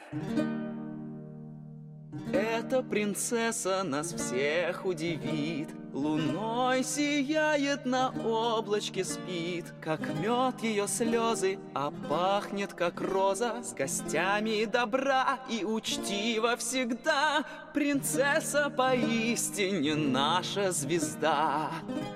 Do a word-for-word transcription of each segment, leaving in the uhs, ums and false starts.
Эта принцесса нас всех удивит. Луной сияет, на облачке спит. Как мед ее слезы, а пахнет, как роза. С гостями добра и учтива всегда. Принцесса поистине наша звезда.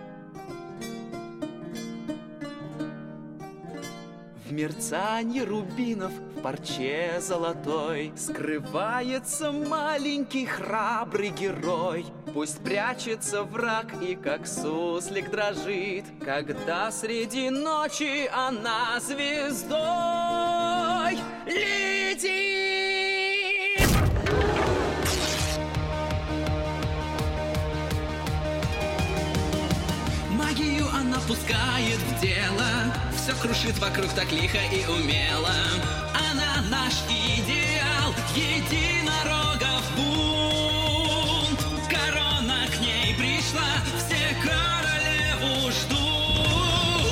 В мерцании рубинов, в парче золотой скрывается маленький храбрый герой. Пусть прячется враг и как суслик дрожит, когда среди ночи она звездой летит. Магию она пускает в дело, все крушит вокруг так лихо и умело. Она наш идеал, единорогов бунт. Корона к ней пришла, все королеву ждут.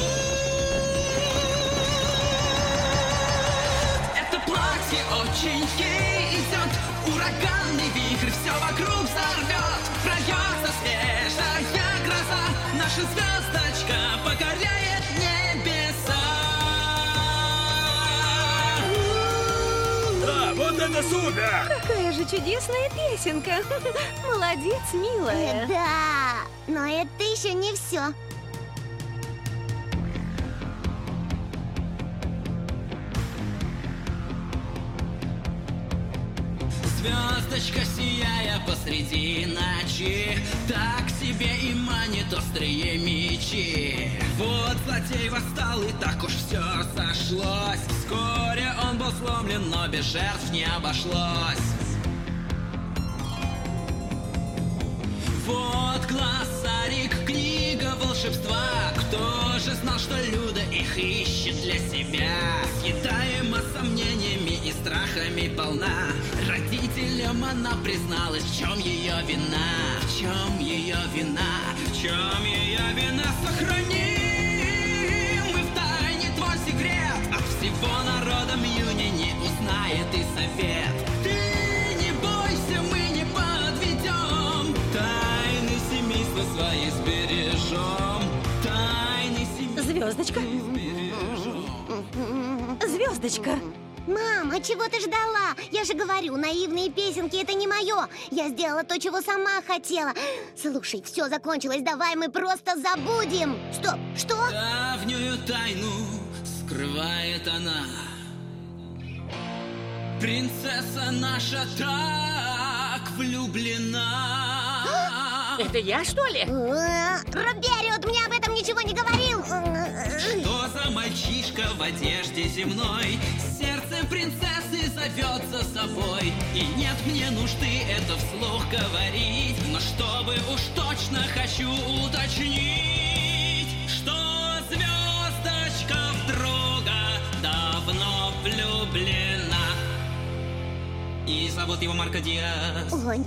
Это платье очень ей идет, ураганный вихрь все вокруг взорвет. Прольется свежая гроза, наша звездочка покоряет небеса. Да, вот это супер! Какая же чудесная песенка. Молодец, милая. Да, но это еще не все. Звездочка, сияя посреди ночи, так себе и манит острые мечи. Вот злодей восстал, и так уж все сошлось. Вскоре он был сломлен, но без жертв не обошлось. Вот глоссарик, книга волшебства. Кто же знал, что Люда их ищет для себя? Съедаема сомнениями и страхами полна. Родителям она призналась, в чем ее вина. В чем ее вина? В чем ее вина? Сохрани мы в тайне твой секрет. От всего народа Мьюни не узнает и совет. Ты не бойся, мы не подведем. Тайны семейства свои сбережем. Тайны семейства Звездочка. сбережем. Звездочка. Мам, а чего ты ждала? Я же говорю, наивные песенки — это не мое. Я сделала то, чего сама хотела. Слушай, все закончилось, давай мы просто забудем. Стоп, что? Давнюю тайну скрывает она. Принцесса наша так влюблена. Это я, что ли? Э, Робериот мне об этом ничего не говорил. Что за мальчишка в одежде земной сердце принцессы зовет за собой? И нет мне нужды это вслух говорить, но чтобы уж точно хочу уточнить, что звездочка в друга давно влюблена. И зовут его Марко Диас. Ой,